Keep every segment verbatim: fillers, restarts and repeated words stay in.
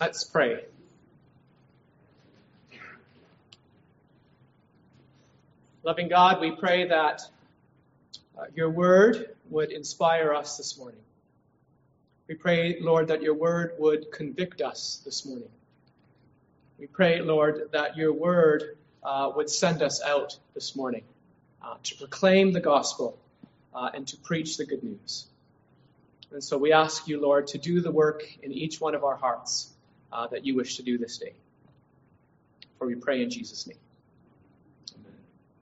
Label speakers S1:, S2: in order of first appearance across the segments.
S1: Let's pray. Loving God, we pray that uh, your word would inspire us this morning. We pray, Lord, that your word would convict us this morning. We pray, Lord, that your word uh, would send us out this morning uh, to proclaim the gospel uh, and to preach the good news. And so we ask you, Lord, to do the work in each one of our hearts uh, that you wish to do this day. For we pray in Jesus' name. Amen.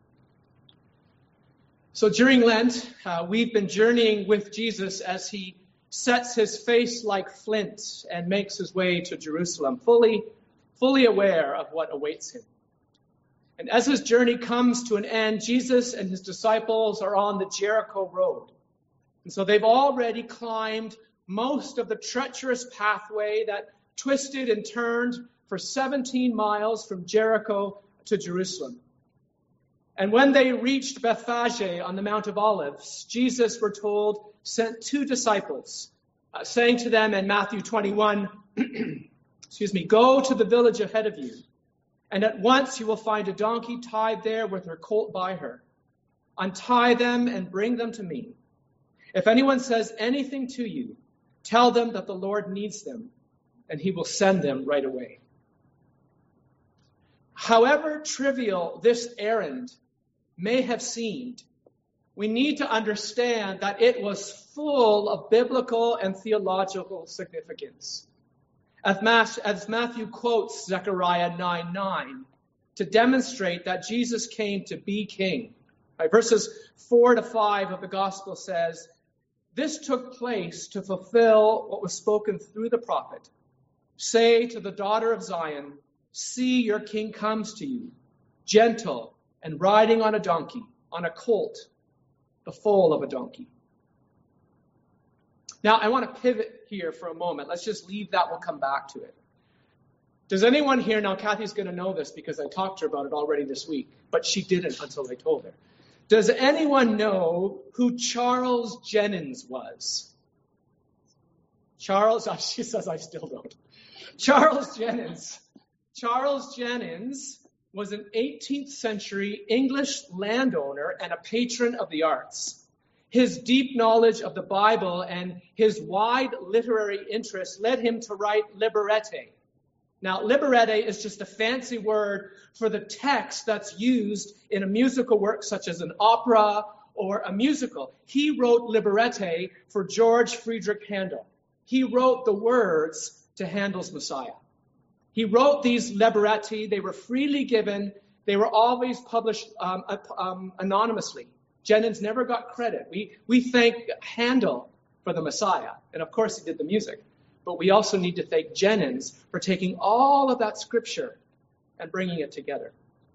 S1: So during Lent, uh, we've been journeying with Jesus as he sets his face like flint and makes his way to Jerusalem, fully, fully aware of what awaits him. And as his journey comes to an end, Jesus and his disciples are on the Jericho road. And so they've already climbed most of the treacherous pathway that twisted and turned for seventeen miles from Jericho to Jerusalem. And when they reached Bethphage on the Mount of Olives, Jesus, we're told, sent two disciples, uh, saying to them in Matthew twenty-one, excuse me, "Go to the village ahead of you, and at once you will find a donkey tied there with her colt by her. Untie them and bring them to me. If anyone says anything to you, tell them that the Lord needs them, and he will send them right away." However trivial this errand may have seemed, we need to understand that it was full of biblical and theological significance. As Matthew quotes Zechariah nine nine to demonstrate that Jesus came to be king. Right, verses four to five of the gospel says, "This took place to fulfill what was spoken through the prophet. Say to the daughter of Zion, see, your king comes to you, gentle and riding on a donkey, on a colt, the foal of a donkey." Now, I want to pivot here for a moment. Let's just leave that. We'll come back to it. Does anyone here, now Kathy's going to know this because I talked to her about it already this week, but she didn't until I told her. Does anyone know who Charles Jennens was? Charles, oh, she says I still don't. Charles Jennens. Charles Jennens was an eighteenth century English landowner and a patron of the arts. His deep knowledge of the Bible and his wide literary interest led him to write libretti. Now, libretti is just a fancy word for the text that's used in a musical work such as an opera or a musical. He wrote libretti for George Friedrich Handel. He wrote the words to Handel's Messiah. He wrote these libretti. They were freely given. They were always published um, um, anonymously. Jennens never got credit. We, we thank Handel for the Messiah. And of course, he did the music. But we also need to thank Jennens for taking all of that scripture and bringing it together.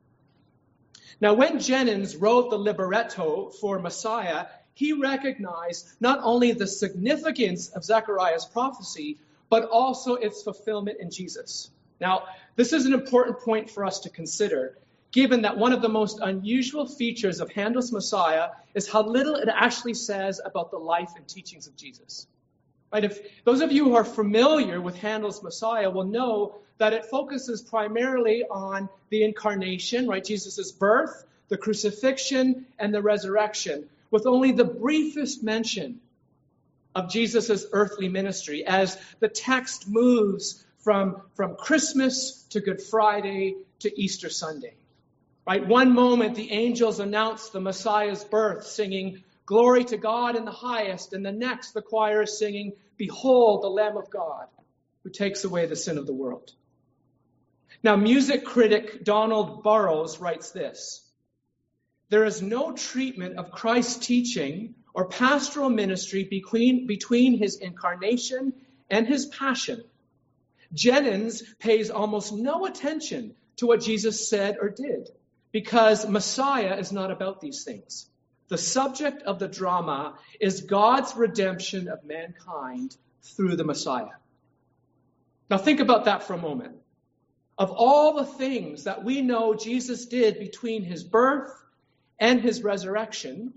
S1: Now, when Jennens wrote the libretto for Messiah, he recognized not only the significance of Zechariah's prophecy, but also its fulfillment in Jesus. Now, this is an important point for us to consider, given that one of the most unusual features of Handel's Messiah is how little it actually says about the life and teachings of Jesus. Right? If those of you who are familiar with Handel's Messiah will know that it focuses primarily on the incarnation, right? Jesus' birth, the crucifixion, and the resurrection, with only the briefest mention of Jesus' earthly ministry as the text moves from, from Christmas to Good Friday to Easter Sunday. Right? One moment the angels announce the Messiah's birth, singing, "Glory to God in the highest," and the next the choir is singing, "Behold the Lamb of God, who takes away the sin of the world." Now, music critic Donald Burrows writes this: "There is no treatment of Christ's teaching or pastoral ministry between, between his incarnation and his passion. Jennens pays almost no attention to what Jesus said or did, because Messiah is not about these things. The subject of the drama is God's redemption of mankind through the Messiah." Now think about that for a moment. Of all the things that we know Jesus did between his birth and his resurrection,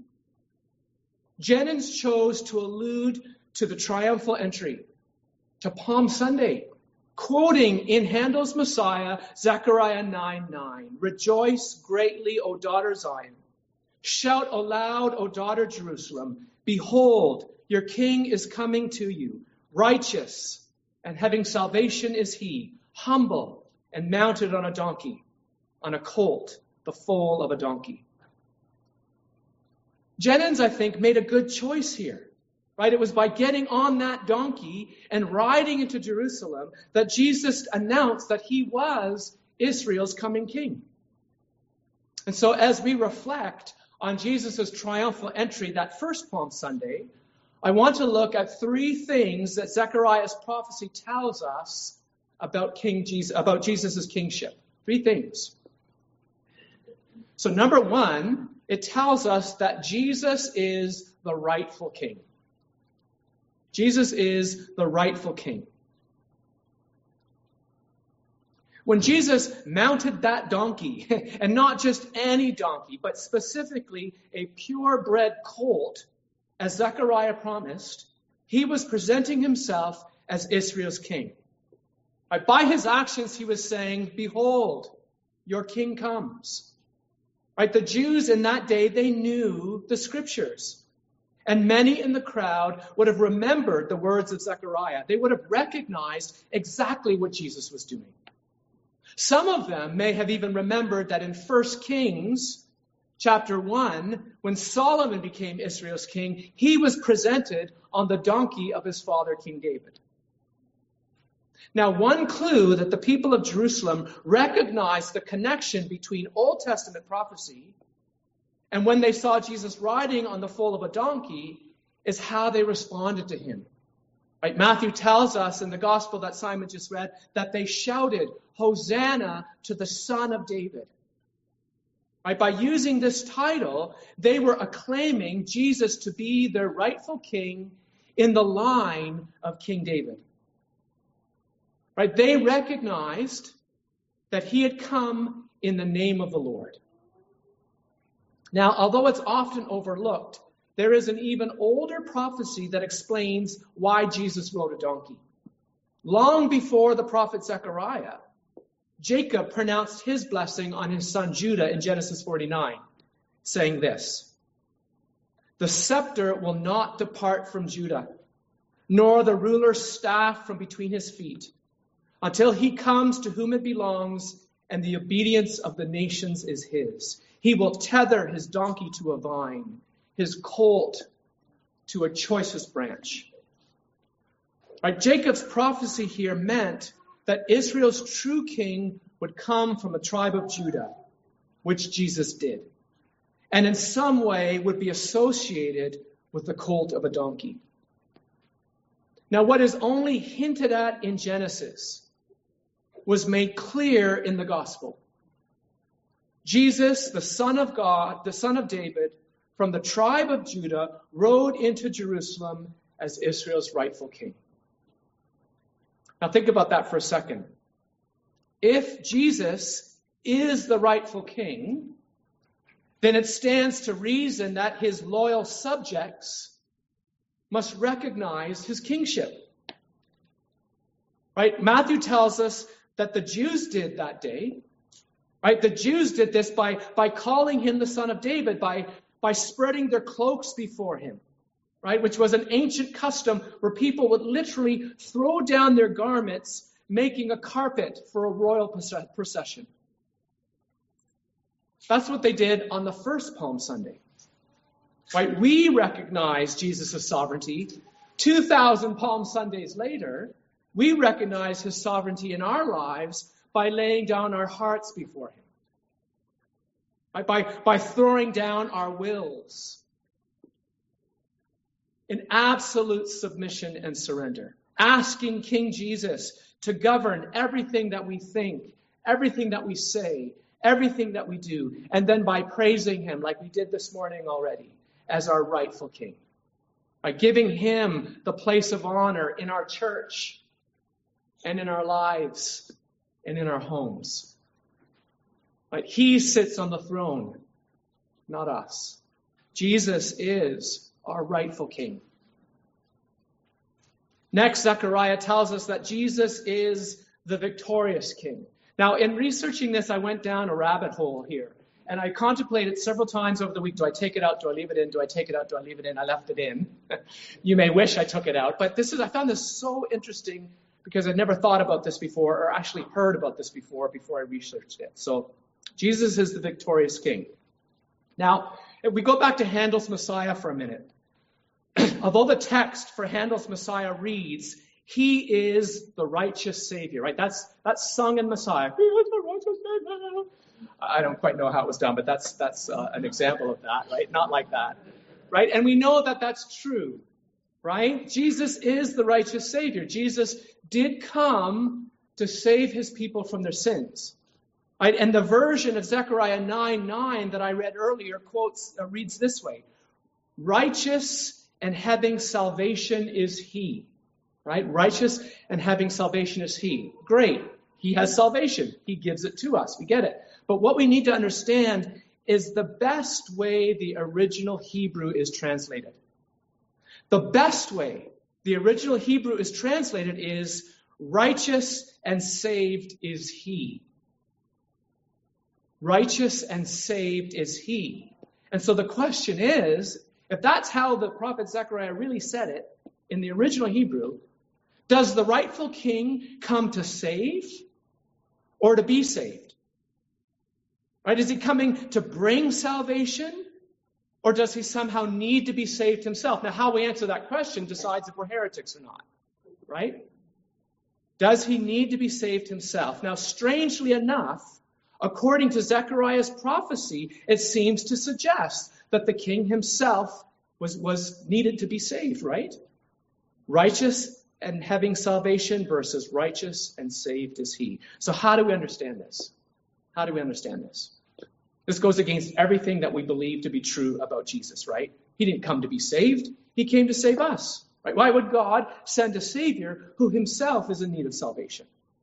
S1: Jennens chose to allude to the triumphal entry, to Palm Sunday, quoting in Handel's Messiah, Zechariah nine nine, "Rejoice greatly, O daughter Zion. Shout aloud, O daughter Jerusalem. Behold, your king is coming to you. Righteous and having salvation is he, humble and mounted on a donkey, on a colt, the foal of a donkey." Jennens, I think, made a good choice here, right? It was by getting on that donkey and riding into Jerusalem that Jesus announced that he was Israel's coming king. And so as we reflect on Jesus' triumphal entry that first Palm Sunday, I want to look at three things that Zechariah's prophecy tells us about King Jesus, about Jesus' kingship. Three things. So number one, it tells us that Jesus is the rightful king. Jesus is the rightful king. When Jesus mounted that donkey, and not just any donkey, but specifically a purebred colt, as Zechariah promised, he was presenting himself as Israel's king. Right, by his actions, he was saying, "Behold, your king comes." Right, the Jews in that day, they knew the scriptures. And many in the crowd would have remembered the words of Zechariah. They would have recognized exactly what Jesus was doing. Some of them may have even remembered that in First Kings chapter one, when Solomon became Israel's king, he was presented on the donkey of his father, King David. Now, one clue that the people of Jerusalem recognized the connection between Old Testament prophecy and when they saw Jesus riding on the foal of a donkey is how they responded to him. Right? Matthew tells us in the gospel that Simon just read that they shouted, "Hosanna to the Son of David." Right? By using this title, they were acclaiming Jesus to be their rightful king in the line of King David. Right? They recognized that he had come in the name of the Lord. Now, although it's often overlooked, there is an even older prophecy that explains why Jesus rode a donkey. Long before the prophet Zechariah, Jacob pronounced his blessing on his son Judah in Genesis forty-nine, saying this, "The scepter will not depart from Judah, nor the ruler's staff from between his feet, until he comes to whom it belongs, and the obedience of the nations is his. He will tether his donkey to a vine, his colt to a choicest branch." Right? Jacob's prophecy here meant that Israel's true king would come from the tribe of Judah, which Jesus did, and in some way would be associated with the colt of a donkey. Now, what is only hinted at in Genesis was made clear in the gospel. Jesus, the Son of God, the Son of David, from the tribe of Judah, rode into Jerusalem as Israel's rightful king. Now think about that for a second. If Jesus is the rightful king, then it stands to reason that his loyal subjects must recognize his kingship. Right? Matthew tells us that the Jews did that day. Right? The Jews did this by, by calling him the Son of David, by, by spreading their cloaks before him, right? Which was an ancient custom where people would literally throw down their garments, making a carpet for a royal procession. That's what they did on the first Palm Sunday. Right? We recognize Jesus' sovereignty. two thousand Palm Sundays later, we recognize his sovereignty in our lives by laying down our hearts before him. Right? By, by throwing down our wills in absolute submission and surrender. Asking King Jesus to govern everything that we think, everything that we say, everything that we do. And then by praising him, like we did this morning already, as our rightful king. By giving him the place of honor in our church and in our lives and in our homes. Right? He sits on the throne, not us. Jesus is our rightful king. Next, Zechariah tells us that Jesus is the victorious king. Now, in researching this, I went down a rabbit hole here. And I contemplated several times over the week, do I take it out? Do I leave it in? Do I take it out? Do I leave it in? I left it in. You may wish I took it out. But this is, I found this so interesting because I'd never thought about this before or actually heard about this before, before I researched it. So Jesus is the victorious king. Now, if we go back to Handel's Messiah for a minute, although the text for Handel's Messiah reads, he is the righteous Savior, right? That's that's sung in Messiah. He is the righteous Savior. I don't quite know how it was done, but that's that's uh, an example of that, right? Not like that, right? And we know that that's true, right? Jesus is the righteous Savior. Jesus did come to save his people from their sins, right? And the version of Zechariah nine nine that I read earlier quotes uh, reads this way: "Righteous and having salvation is he." Right? Righteous and having salvation is he. Great. He has salvation. He gives it to us. We get it. But what we need to understand is the best way the original Hebrew is translated. The best way the original Hebrew is translated is righteous and saved is he. Righteous and saved is he. And so the question is, if that's how the prophet Zechariah really said it in the original Hebrew, does the rightful king come to save or to be saved? Right? Is he coming to bring salvation or does he somehow need to be saved himself? Now, how we answer that question decides if we're heretics or not. Right? Does he need to be saved himself? Now, strangely enough, according to Zechariah's prophecy, it seems to suggest that the king himself was, was needed to be saved, right? Righteous and having salvation versus righteous and saved is he. So how do we understand this? How do we understand this? This goes against everything that we believe to be true about Jesus, right? He didn't come to be saved. He came to save us, right? Why would God send a Savior who himself is in need of salvation?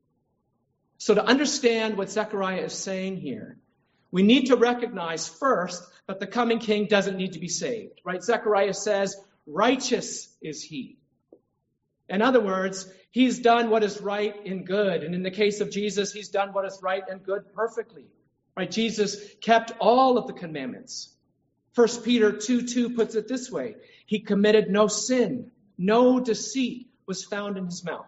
S1: So to understand what Zechariah is saying here, we need to recognize first that the coming king doesn't need to be saved, right? Zechariah says, righteous is he. In other words, he's done what is right and good. And in the case of Jesus, he's done what is right and good perfectly. Right? Jesus kept all of the commandments. First Peter two two puts it this way: he committed no sin, no deceit was found in his mouth.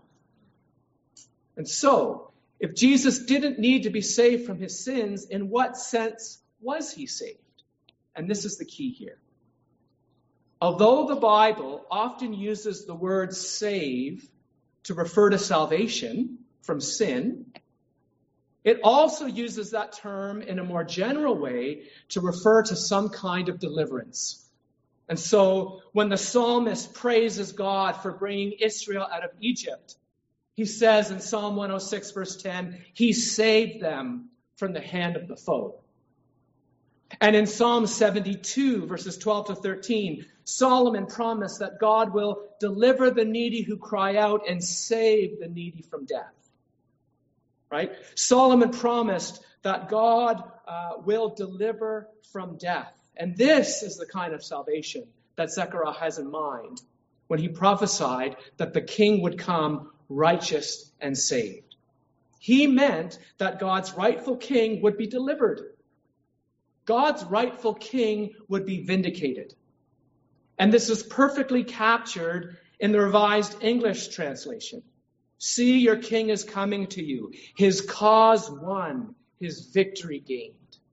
S1: And so, if Jesus didn't need to be saved from his sins, in what sense was he saved? And this is the key here. Although the Bible often uses the word save to refer to salvation from sin, it also uses that term in a more general way to refer to some kind of deliverance. And so when the psalmist praises God for bringing Israel out of Egypt, he says in Psalm one oh six, verse ten, he saved them from the hand of the foe. And in Psalm seventy-two, verses twelve to thirteen, Solomon promised that God will deliver the needy who cry out and save the needy from death. Right? Solomon promised that God uh, will deliver from death. And this is the kind of salvation that Zechariah has in mind when he prophesied that the king would come righteous and saved. He meant that God's rightful king would be delivered. God's rightful king would be vindicated. And this is perfectly captured in the Revised English translation. See, your king is coming to you. His cause won, his victory gained.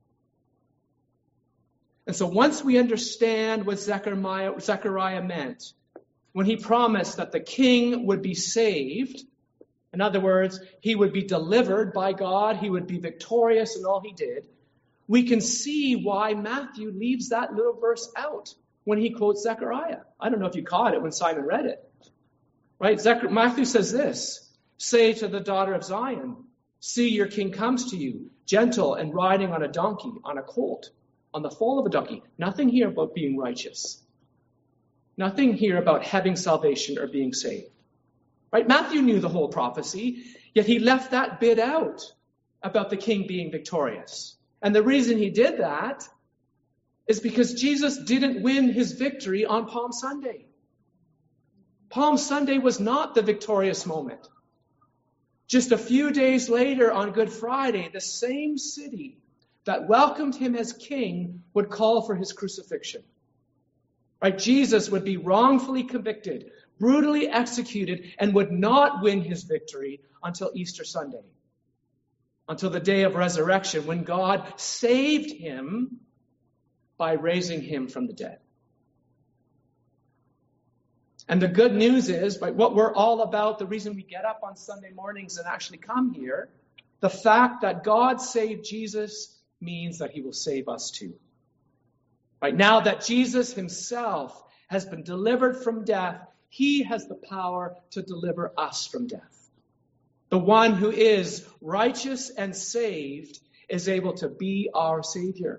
S1: And so once we understand what Zechariah, Zechariah meant, when he promised that the king would be saved, in other words, he would be delivered by God, he would be victorious in all he did, we can see why Matthew leaves that little verse out when he quotes Zechariah. I don't know if you caught it when Simon read it. Right? Zechariah, Matthew says this: say to the daughter of Zion, see, your king comes to you, gentle and riding on a donkey, on a colt, on the foal of a donkey. Nothing here about being righteous. Nothing here about having salvation or being saved. Right? Matthew knew the whole prophecy, yet he left that bit out about the king being victorious. And the reason he did that is because Jesus didn't win his victory on Palm Sunday. Palm Sunday was not the victorious moment. Just a few days later on Good Friday, the same city that welcomed him as king would call for his crucifixion. Right? Jesus would be wrongfully convicted, brutally executed, and would not win his victory until Easter Sunday, until the day of resurrection, when God saved him by raising him from the dead. And the good news is, right, what we're all about, the reason we get up on Sunday mornings and actually come here, the fact that God saved Jesus means that he will save us too. Right now that Jesus himself has been delivered from death, he has the power to deliver us from death. The one who is righteous and saved is able to be our Savior.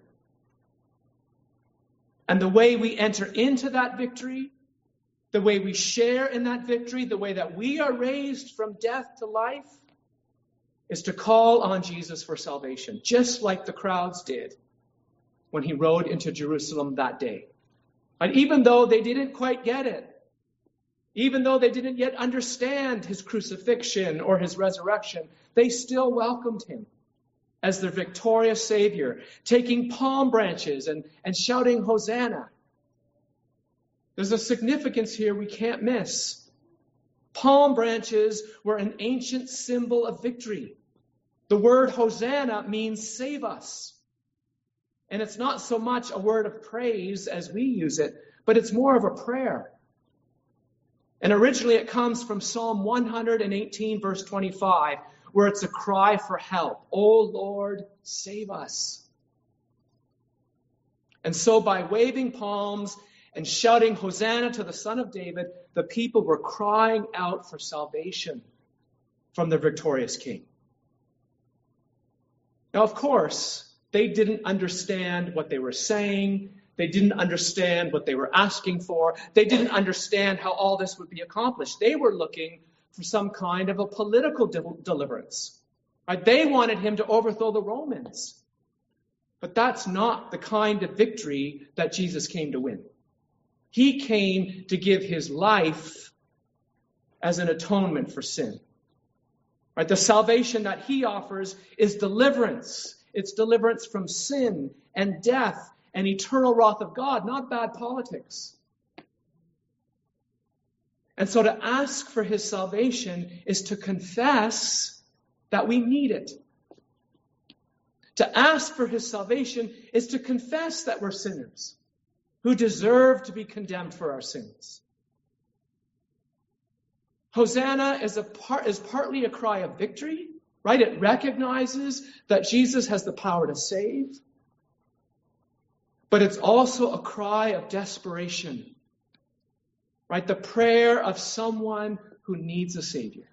S1: And the way we enter into that victory, the way we share in that victory, the way that we are raised from death to life, is to call on Jesus for salvation, just like the crowds did when he rode into Jerusalem that day. And even though they didn't quite get it, even though they didn't yet understand his crucifixion or his resurrection, they still welcomed him as their victorious Savior, taking palm branches and, and shouting, Hosanna. There's a significance here we can't miss. Palm branches were an ancient symbol of victory. The word Hosanna means save us. And it's not so much a word of praise as we use it, but it's more of a prayer. And originally it comes from Psalm one eighteen, verse twenty-five, where it's a cry for help. Oh Lord, save us. And so by waving palms and shouting Hosanna to the Son of David, the people were crying out for salvation from the victorious King. Now, of course, they didn't understand what they were saying. They didn't understand what they were asking for. They didn't understand how all this would be accomplished. They were looking for some kind of a political de- deliverance. Right? They wanted him to overthrow the Romans. But that's not the kind of victory that Jesus came to win. He came to give his life as an atonement for sin. Right? The salvation that he offers is deliverance. It's deliverance from sin and death and eternal wrath of God, not bad politics. And so to ask for his salvation is to confess that we need it. To ask for his salvation is to confess that we're sinners who deserve to be condemned for our sins. Hosanna is, a part, is partly a cry of victory, right? It recognizes that Jesus has the power to save. But it's also a cry of desperation, right? The prayer of someone who needs a Savior.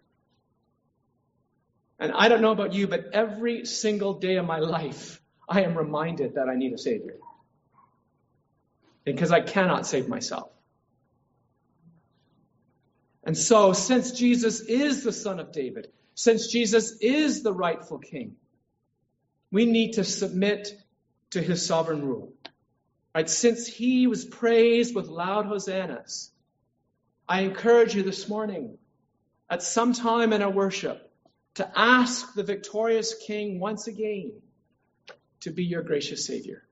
S1: And I don't know about you, but every single day of my life, I am reminded that I need a Savior. Because I cannot save myself. And so, since Jesus is the Son of David, since Jesus is the rightful King, we need to submit to his sovereign rule. Right? Since he was praised with loud hosannas, I encourage you this morning, at some time in our worship, to ask the victorious King once again to be your gracious Savior.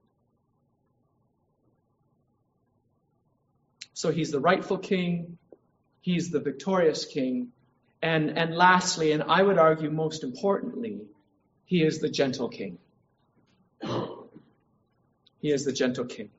S1: So he's the rightful King, he's the victorious King, and, and lastly, and I would argue most importantly, he is the gentle King. He is the gentle King.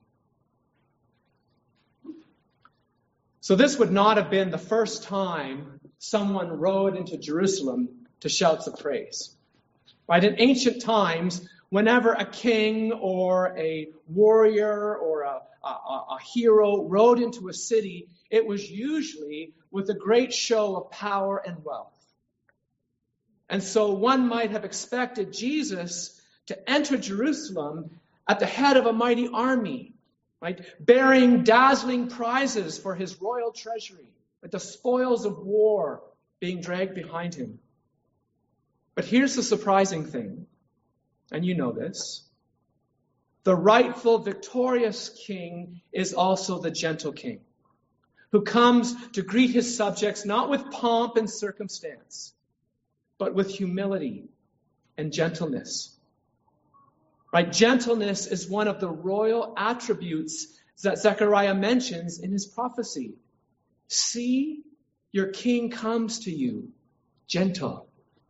S1: So this would not have been the first time someone rode into Jerusalem to shouts of praise. Right? In ancient times, whenever a king or a warrior or a, a, a hero rode into a city, it was usually with a great show of power and wealth. And so one might have expected Jesus to enter Jerusalem at the head of a mighty army, right, bearing dazzling prizes for his royal treasury, with the spoils of war being dragged behind him. But here's the surprising thing, and you know this. The rightful, victorious king is also the gentle king, who comes to greet his subjects not with pomp and circumstance, but with humility and gentleness. Right? Gentleness is one of the royal attributes that Zechariah mentions in his prophecy. See, your king comes to you, gentle.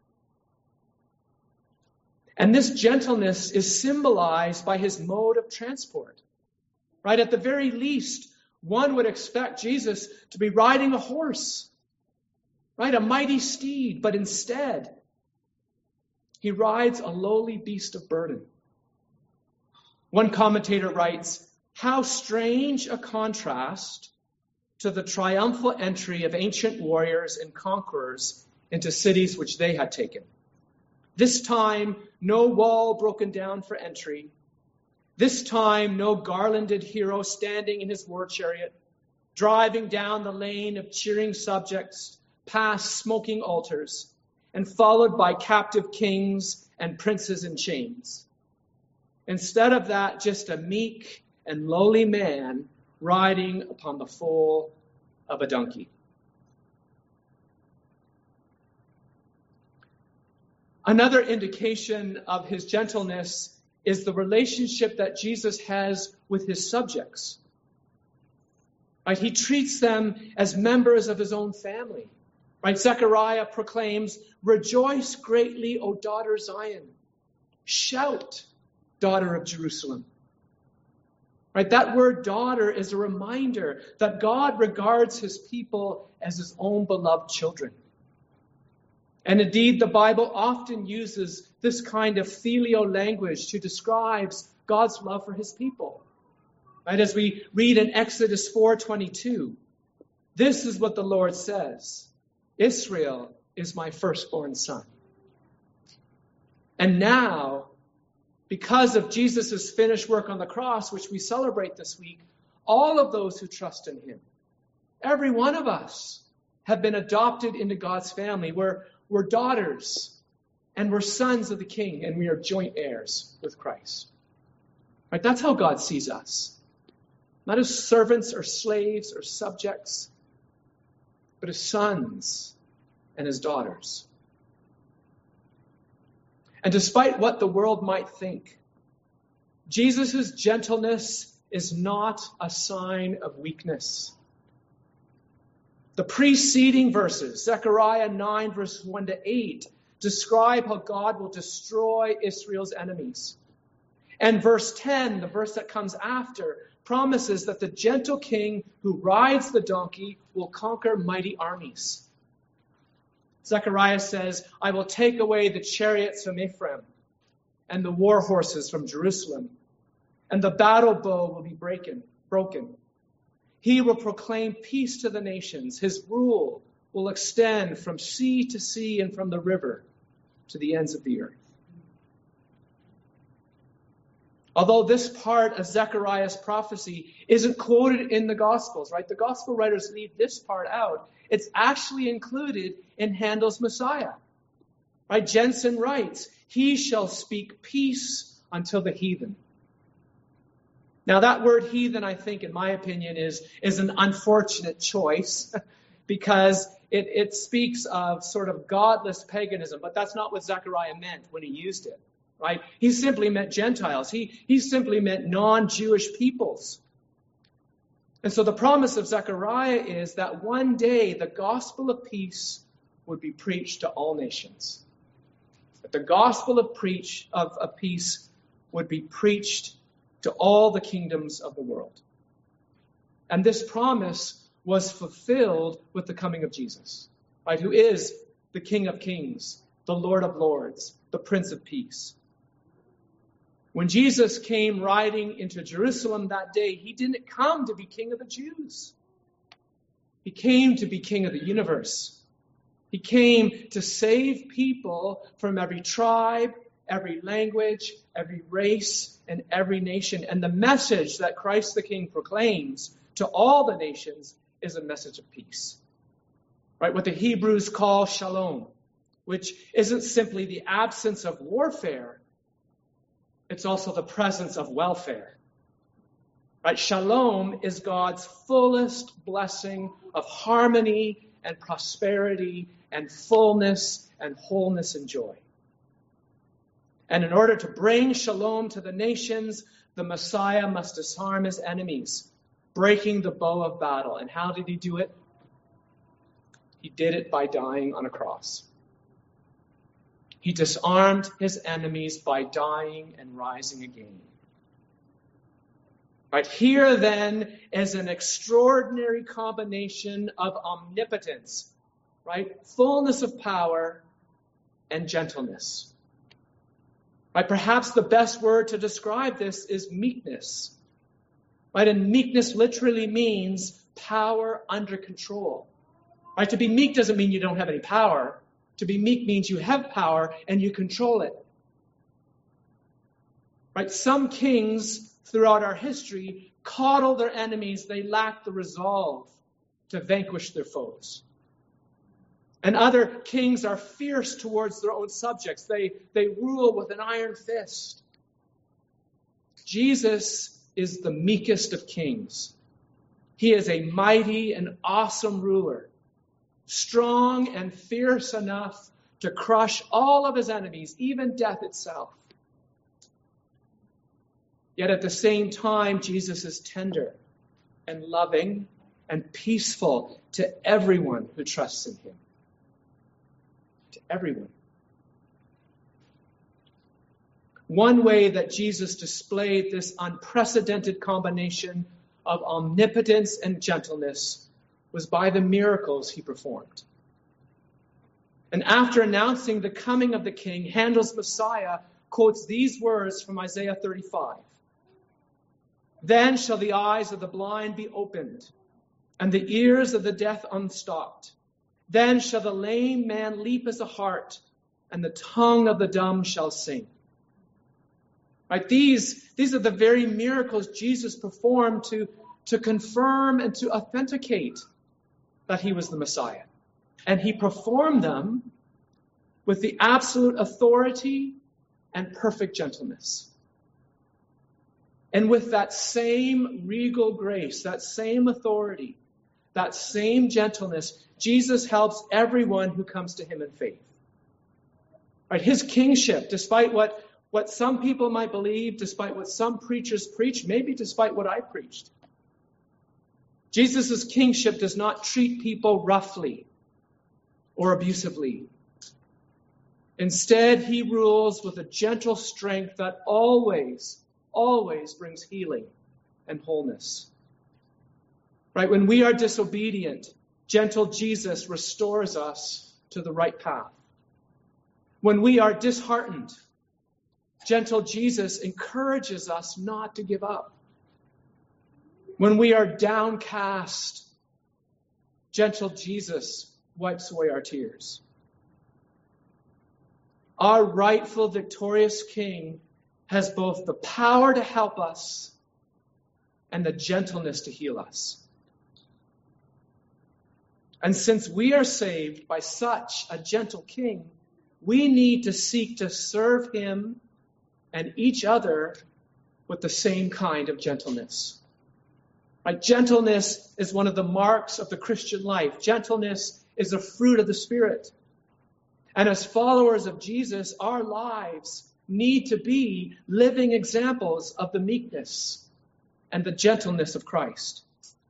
S1: And this gentleness is symbolized by his mode of transport. Right? At the very least, one would expect Jesus to be riding a horse, right? A mighty steed, but instead, he rides a lowly beast of burden. One commentator writes, how strange a contrast to the triumphal entry of ancient warriors and conquerors into cities which they had taken. This time, no wall broken down for entry. This time, no garlanded hero standing in his war chariot, driving down the lane of cheering subjects, past smoking altars, and followed by captive kings and princes in chains. Instead of that, just a meek and lowly man riding upon the foal of a donkey. Another indication of his gentleness is the relationship that Jesus has with his subjects. Right? He treats them as members of his own family. Right? Zechariah proclaims, rejoice greatly, O daughter Zion. Shout, daughter of Jerusalem. Right? That word daughter is a reminder that God regards his people as his own beloved children. And indeed, the Bible often uses this kind of filio language to describe God's love for his people. Right? As we read in Exodus four twenty-two, this is what the Lord says, Israel is my firstborn son. And now, because of Jesus' finished work on the cross, which we celebrate this week, all of those who trust in him, every one of us, have been adopted into God's family. We're, we're daughters and we're sons of the King, and we are joint heirs with Christ. Right? That's how God sees us. Not as servants or slaves or subjects, but as sons and as daughters. And despite what the world might think, Jesus' gentleness is not a sign of weakness. The preceding verses, Zechariah nine, verses one to eight, describe how God will destroy Israel's enemies. And verse ten, the verse that comes after, promises that the gentle king who rides the donkey will conquer mighty armies. Zechariah says, I will take away the chariots from Ephraim and the war horses from Jerusalem, and the battle bow will be breaking, broken. He will proclaim peace to the nations. His rule will extend from sea to sea and from the river to the ends of the earth. Although this part of Zechariah's prophecy isn't quoted in the Gospels, right? The Gospel writers leave this part out. It's actually included in Handel's Messiah. Right? Jensen writes, he shall speak peace until the heathen. Now that word heathen, I think, in my opinion, is, is an unfortunate choice because it, it speaks of sort of godless paganism, but that's not what Zechariah meant when he used it. Right? He simply meant Gentiles. He, he simply meant non-Jewish peoples. And so the promise of Zechariah is that one day the gospel of peace would be preached to all nations. That the gospel of, preach, of, of peace would be preached to all the kingdoms of the world. And this promise was fulfilled with the coming of Jesus, right? Who is the King of Kings, the Lord of Lords, the Prince of Peace. When Jesus came riding into Jerusalem that day, he didn't come to be king of the Jews. He came to be king of the universe. He came to save people from every tribe, every language, every race, and every nation. And the message that Christ the King proclaims to all the nations is a message of peace. Right? What the Hebrews call shalom, which isn't simply the absence of warfare, it's also the presence of welfare. Right? Shalom is God's fullest blessing of harmony and prosperity and fullness and wholeness and joy. And in order to bring shalom to the nations, the Messiah must disarm his enemies, breaking the bow of battle. And how did he do it? He did it by dying on a cross. He disarmed his enemies by dying and rising again. Right, here then is an extraordinary combination of omnipotence, right? Fullness of power and gentleness. Right, perhaps the best word to describe this is meekness. Right, and meekness literally means power under control. Right, to be meek doesn't mean you don't have any power. To be meek means you have power and you control it. Right, some kings throughout our history coddle their enemies. They lack the resolve to vanquish their foes. And other kings are fierce towards their own subjects. They, they rule with an iron fist. Jesus is the meekest of kings. He is a mighty and awesome ruler, strong and fierce enough to crush all of his enemies, even death itself. Yet at the same time, Jesus is tender and loving and peaceful to everyone who trusts in him. To everyone. One way that Jesus displayed this unprecedented combination of omnipotence and gentleness was by the miracles he performed. And after announcing the coming of the king, Handel's Messiah quotes these words from Isaiah thirty-five. Then shall the eyes of the blind be opened, and the ears of the deaf unstopped. Then shall the lame man leap as a hart, and the tongue of the dumb shall sing. Right? These, these are the very miracles Jesus performed to, to confirm and to authenticate that he was the Messiah. And he performed them with the absolute authority and perfect gentleness. And with that same regal grace, that same authority, that same gentleness, Jesus helps everyone who comes to him in faith. Right? His kingship, despite what, what some people might believe, despite what some preachers preach, maybe despite what I preached, Jesus' kingship does not treat people roughly or abusively. Instead, he rules with a gentle strength that always always brings healing and wholeness. Right? When we are disobedient, gentle Jesus restores us to the right path. When we are disheartened, gentle Jesus encourages us not to give up. When we are downcast, gentle Jesus wipes away our tears. Our rightful victorious King has both the power to help us and the gentleness to heal us. And since we are saved by such a gentle King, we need to seek to serve him and each other with the same kind of gentleness. Right? Gentleness is one of the marks of the Christian life. Gentleness is a fruit of the Spirit. And as followers of Jesus, our lives need to be living examples of the meekness and the gentleness of Christ.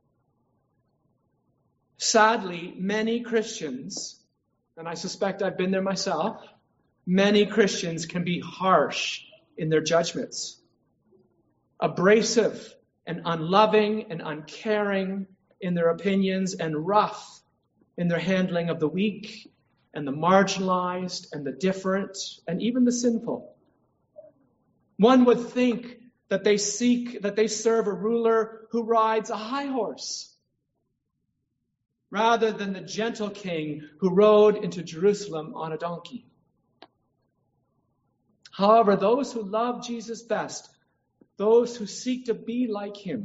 S1: Sadly, many Christians, and I suspect I've been there myself, many Christians can be harsh in their judgments, abrasive and unloving and uncaring in their opinions, and rough in their handling of the weak and the marginalized and the different and even the sinful. One would think that they seek, that they serve a ruler who rides a high horse, rather than the gentle king who rode into Jerusalem on a donkey. However, those who love Jesus best, those who seek to be like him,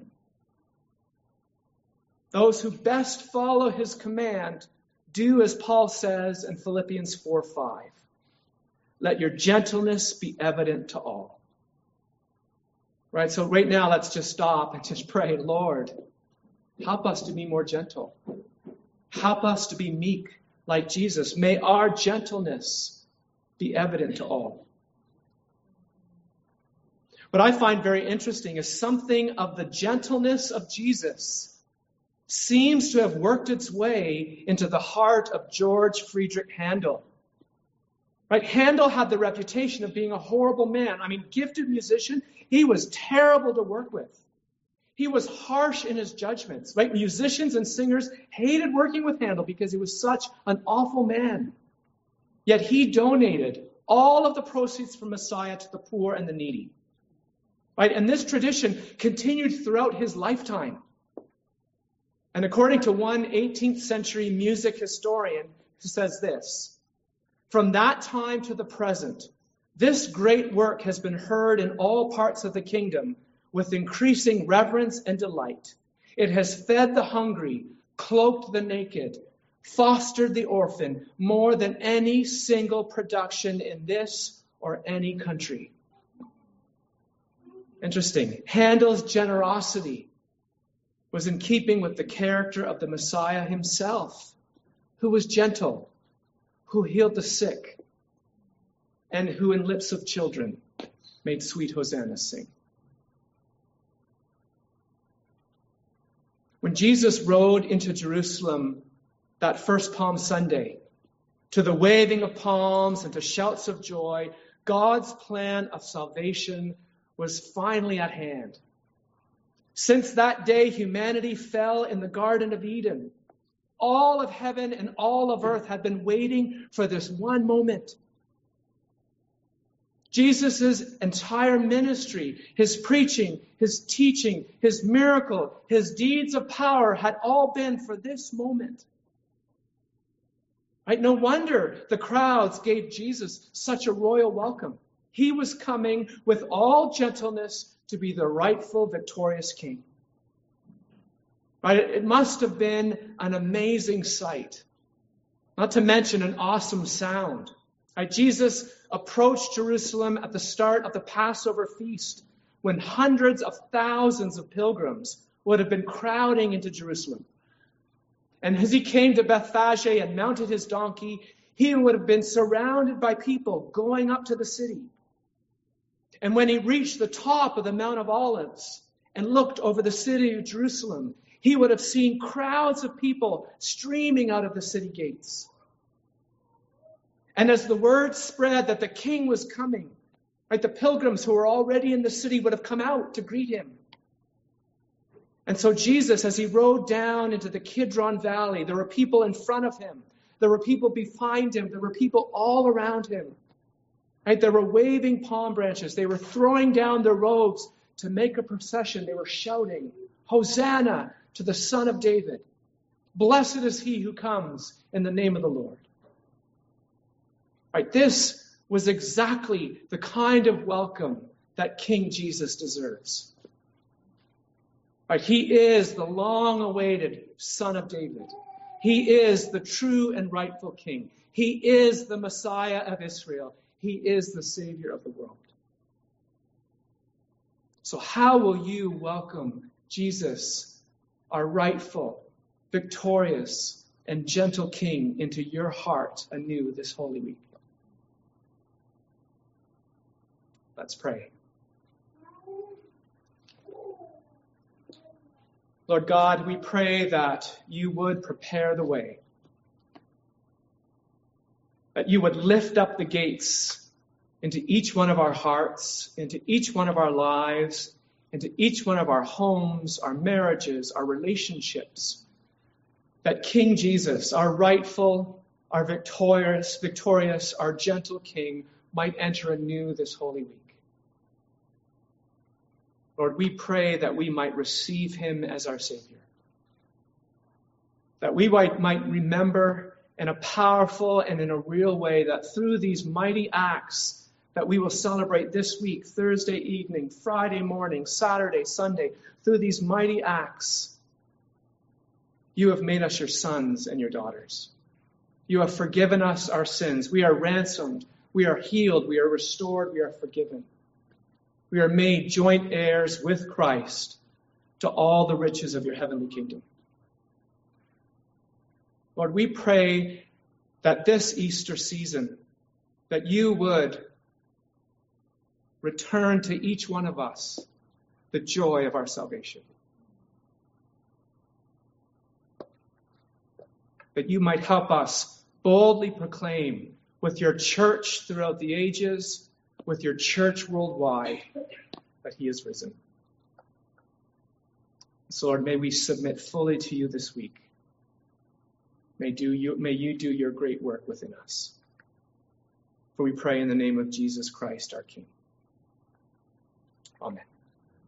S1: those who best follow his command, do as Paul says in Philippians four five. Let your gentleness be evident to all. Right, so right now let's just stop and just pray, Lord, help us to be more gentle. Help us to be meek like Jesus. May our gentleness be evident to all. What I find very interesting is something of the gentleness of Jesus seems to have worked its way into the heart of George Friedrich Handel. Right? Handel had the reputation of being a horrible man. I mean, gifted musician, he was terrible to work with. He was harsh in his judgments. Right? Musicians and singers hated working with Handel because he was such an awful man. Yet he donated all of the proceeds from Messiah to the poor and the needy. Right? And this tradition continued throughout his lifetime. And according to one eighteenth century music historian who says this, from that time to the present, this great work has been heard in all parts of the kingdom with increasing reverence and delight. It has fed the hungry, cloaked the naked, fostered the orphan more than any single production in this or any country. Interesting. Handel's generosity was in keeping with the character of the Messiah himself, who was gentle, who healed the sick, and who in lips of children made sweet hosannas sing. When Jesus rode into Jerusalem that first Palm Sunday, to the waving of palms and to shouts of joy, God's plan of salvation was finally at hand. Since that day, humanity fell in the Garden of Eden. All of heaven and all of earth had been waiting for this one moment. Jesus' entire ministry, his preaching, his teaching, his miracle, his deeds of power had all been for this moment. Right? No wonder the crowds gave Jesus such a royal welcome. He was coming with all gentleness to be the rightful, victorious king. Right? It must have been an amazing sight, not to mention an awesome sound. Right? Jesus approached Jerusalem at the start of the Passover feast, when hundreds of thousands of pilgrims would have been crowding into Jerusalem. And as he came to Bethphage and mounted his donkey, he would have been surrounded by people going up to the city. And when he reached the top of the Mount of Olives and looked over the city of Jerusalem, he would have seen crowds of people streaming out of the city gates. And as the word spread that the king was coming, right, the pilgrims who were already in the city would have come out to greet him. And so Jesus, as he rode down into the Kidron Valley, there were people in front of him. There were people behind him. There were people all around him. Right? They were waving palm branches. They were throwing down their robes to make a procession. They were shouting, Hosanna to the Son of David. Blessed is he who comes in the name of the Lord. Right? This was exactly the kind of welcome that King Jesus deserves. Right? He is the long-awaited Son of David. He is the true and rightful King. He is the Messiah of Israel. He is the Savior of the world. So how will you welcome Jesus, our rightful, victorious, and gentle King, into your heart anew this Holy Week? Let's pray. Lord God, we pray that you would prepare the way, that you would lift up the gates into each one of our hearts, into each one of our lives, into each one of our homes, our marriages, our relationships, that King Jesus, our rightful, our victorious, victorious, our gentle King, might enter anew this Holy Week. Lord, we pray that we might receive him as our Savior, that we might, might remember in a powerful and in a real way that through these mighty acts that we will celebrate this week, Thursday evening, Friday morning, Saturday, Sunday, through these mighty acts, you have made us your sons and your daughters. You have forgiven us our sins. We are ransomed. We are healed. We are restored. We are forgiven. We are made joint heirs with Christ to all the riches of your heavenly kingdom. Lord, we pray that this Easter season, that you would return to each one of us the joy of our salvation. That you might help us boldly proclaim with your church throughout the ages, with your church worldwide, that he is risen. So, Lord, may we submit fully to you this week. May, do you, may you do your great work within us. For we pray in the name of Jesus Christ, our King. Amen.